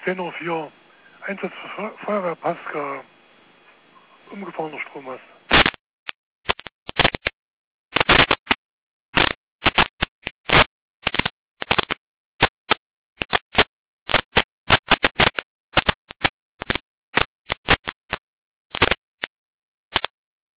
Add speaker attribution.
Speaker 1: 10:04 Uhr. Einsatz für Feuerwehr Pasca. Umgefahrener Strommast.